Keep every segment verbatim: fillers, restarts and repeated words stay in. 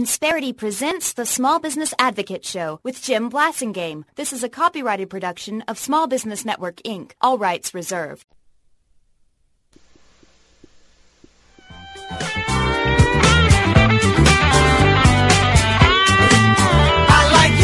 Insperity presents the Small Business Advocate Show with Jim Blasingame. This is a copyrighted production of Small Business Network, Incorporated. All rights reserved. I like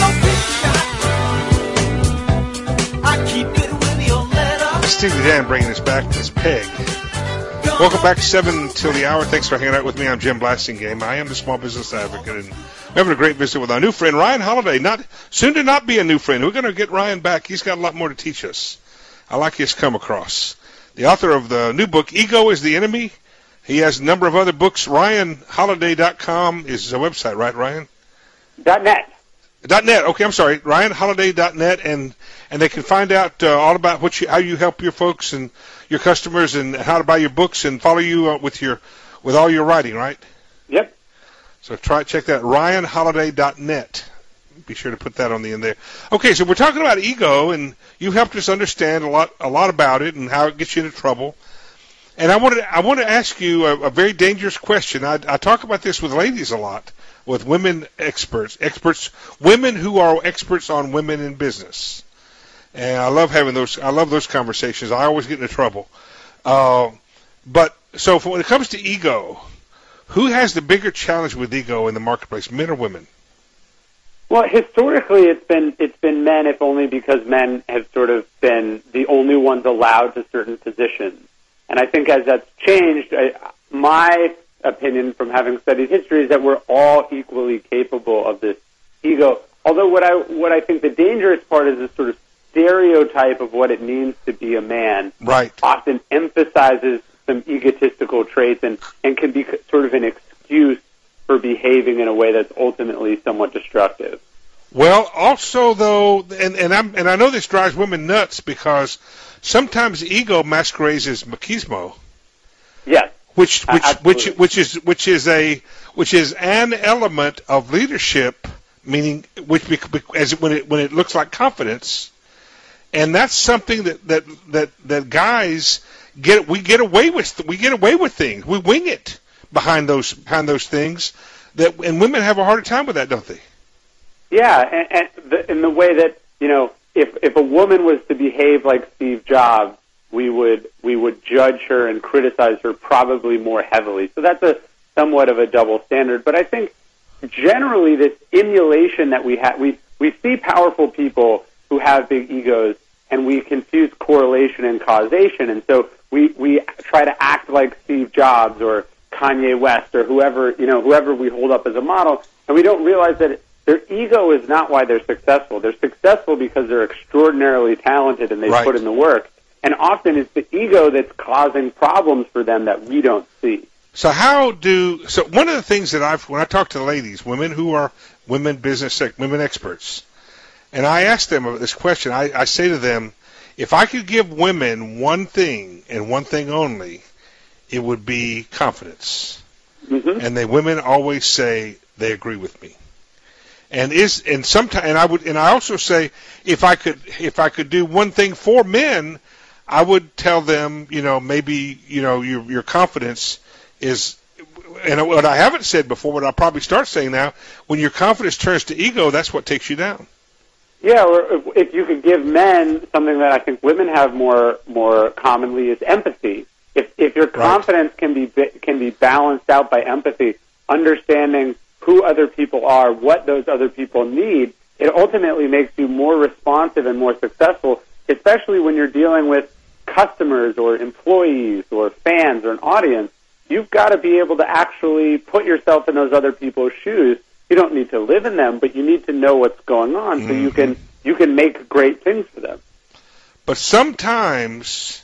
your picture. I keep it with your letter. Steely Dan bringing us back to this peg. Welcome back, seven till the hour. Thanks for hanging out with me. I'm Jim Blasingame. I am the Small Business Advocate, and we're having a great visit with our new friend, Ryan Holiday. Not soon to not be a new friend. We're going to get Ryan back. He's got a lot more to teach us. I like his come across. The author of the new book, Ego is the Enemy. He has a number of other books. Ryan Holiday dot com is his website, right, Ryan? Dot net. Dot net. Okay, I'm sorry. Ryan Holiday dot net, and and they can find out uh, all about what you, how you help your folks and your customers, and how to buy your books and follow you uh, with your with all your writing, right? Yep. So try check that. Ryan Holiday dot net. Be sure to put that on the end there. Okay, so we're talking about ego, and you helped us understand a lot a lot about it and how it gets you into trouble. And I wanted I want to ask you a, a very dangerous question. I, I talk about this with ladies a lot, with women experts, experts, women who are experts on women in business. And I love having those. I love those conversations. I always get into trouble. Uh, but so for when it comes to ego, who has the bigger challenge with ego in the marketplace, men or women? Well, historically, it's been it's been men, if only because men have sort of been the only ones allowed to certain positions. And I think as that's changed, I, my opinion from having studied history is that we're all equally capable of this ego. Although what I what I think the dangerous part is this sort of stereotype of what it means to be a man. Right. Often emphasizes some egotistical traits and, and can be sort of an excuse for behaving in a way that's ultimately somewhat destructive. Well, also though, and and I'm and I know this drives women nuts because sometimes ego masquerades as machismo. Yes. Which which Absolutely. which which is which is a which is an element of leadership, meaning which as it, when it when it looks like confidence, and that's something that that that, that guys get we get away with we get away with things we wing it behind those behind those things that and women have a harder time with that, don't they? Yeah, and, and the, in the way that you know, if if a woman was to behave like Steve Jobs, we would we would judge her and criticize her probably more heavily. So that's a somewhat of a double standard. But I think generally this emulation that we have, we we see powerful people who have big egos, and we confuse correlation and causation, and so we we try to act like Steve Jobs or Kanye West or whoever you know whoever we hold up as a model, and we don't realize that their ego is not why they're successful. They're successful because they're extraordinarily talented and they Right. put in the work. And often it's the ego that's causing problems for them that we don't see. So how do so one of the things that I've when I talk to ladies, women who are women business women experts, and I ask them this question, I, I say to them, if I could give women one thing and one thing only, it would be confidence. Mm-hmm. And the women always say they agree with me. And is and sometimes and I would and I also say if I could if I could do one thing for men, I would tell them, you know, maybe, you know, your your confidence is, and what I haven't said before, but I'll probably start saying now, when your confidence turns to ego, that's what takes you down. Yeah, or if you could give men something that I think women have more more commonly is empathy. If if your confidence can be can be balanced out by empathy, understanding who other people are, what those other people need, it ultimately makes you more responsive and more successful, especially when you're dealing with customers or employees or fans or an audience. You've got to be able to actually put yourself in those other people's shoes. You don't need to live in them, but you need to know what's going on, mm-hmm. so you can you can make great things for them. But sometimes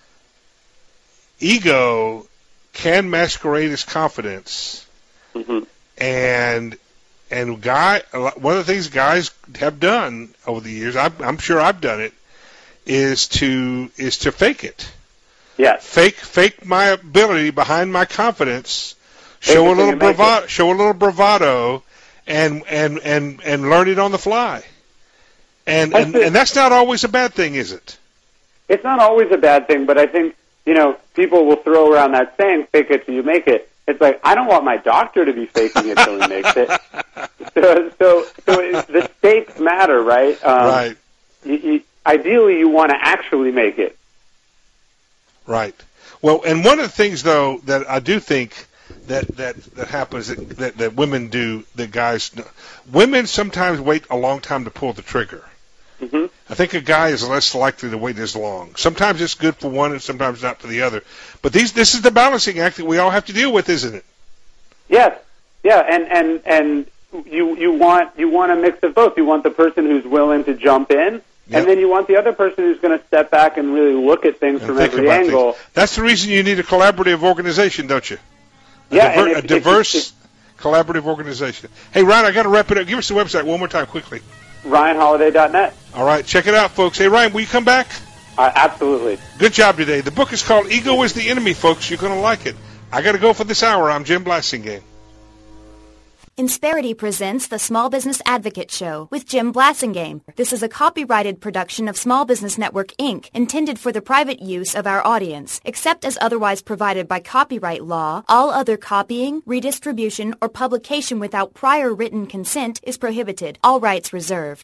ego can masquerade as confidence, mm-hmm. and and guy one of the things guys have done over the years, I'm, I'm sure I've done it, is to is to fake it. Yes. Fake fake my ability behind my confidence. Show a little bravado. Show a little bravado, and and and and learn it on the fly. And and, and that's not always a bad thing, is it? It's not always a bad thing, but I think you know people will throw around that saying "fake it till you make it." It's like, I don't want my doctor to be faking it till he makes it. So, so, so it, the stakes matter, right? Um, right. You, you, ideally, you want to actually make it. Right. Well, and one of the things, though, that I do think that that, that happens that, that, that women do, that guys, women sometimes wait a long time to pull the trigger. Mm-hmm. I think a guy is less likely to wait as long. Sometimes it's good for one and sometimes not for the other. But these, this is the balancing act that we all have to deal with, isn't it? Yes. Yeah, and, and, and you, you want you want a mix of both. You want the person who's willing to jump in, Yep. and then you want the other person who's going to step back and really look at things And from think every about angle. things. That's the reason you need a collaborative organization, don't you? A, Yeah, diver- and if- a diverse, if- collaborative organization. Hey, Ryan, I got to wrap it up. Give us the website one more time, quickly. Ryan Holiday dot net. All right, check it out, folks. Hey, Ryan, will you come back? Uh, absolutely. Good job today. The book is called Ego is the Enemy, folks. You're going to like it. I got to go for this hour. I'm Jim Blasingame. Insperity presents the Small Business Advocate Show with Jim Blasingame. This is a copyrighted production of Small Business Network, Incorporated, intended for the private use of our audience. Except as otherwise provided by copyright law, all other copying, redistribution, or publication without prior written consent is prohibited. All rights reserved.